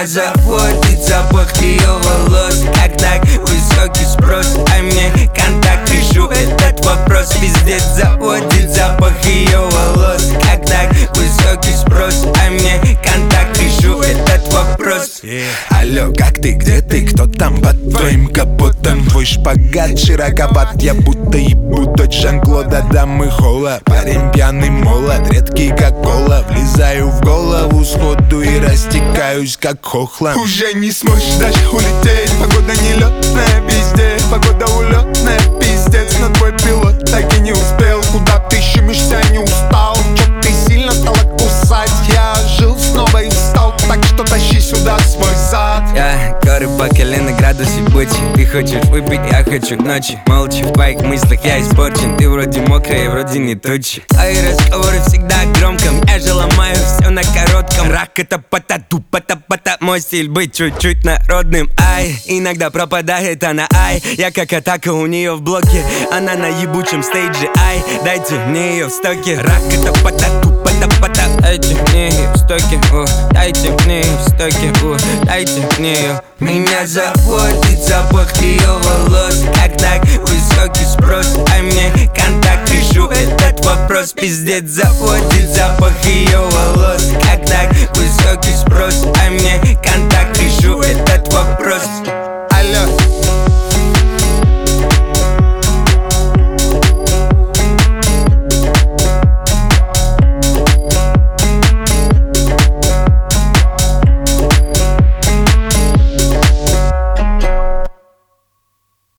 Меня заводит запах ее волос. Как так высокий спрос, а мне контакт. Решу этот вопрос, пиздец, заводит запах ее волос. Как так высокий спрос, а мне контакт. Решу этот вопрос. Алло, как ты, где ты, кто там под твоим капотом? Твой шпагат широковат, я будто ебу дочь Жан-Клода Дамы Холла. Парень пьяный, молод, редкий как кола. Влезаю в голову сходу и растекаюсь как хохла. Уже не сможешь даже улететь, погода нелетная везде. Погода улетная, пиздец, но твой пилот так и не успел. Куда ты щемишься, не устал? Чё ты сильно стала кусать? Я жил снова и устал, так что тащи сюда свой зад. Я горы по колено, градусе бычи. Ты хочешь выпить, я хочу ночи. Молча в твоих мыслях я испорчен. Ты вроде мокрая, вроде не тучи. Твои разговоры всегда громком. Я же ломаю все на коротком. Рак это пата-ду, пата-пата. Мой стиль быть чуть-чуть народным. Ай, иногда пропадает она, ай. Я как атака у нее в блоке. Она на ебучем стейдже, ай. Дайте мне ее в стоке. Рак это пата-ду, пата-пата. Дайте мне ее в стоке, дайте мне ее в стоке, дайте мне ее. Меня заводит запах ее волос. Как так высокий спрос, а мне контакт. Решу этот вопрос, пиздец, заводит запах ее волос. Как так высокий спрос, а мне контакт.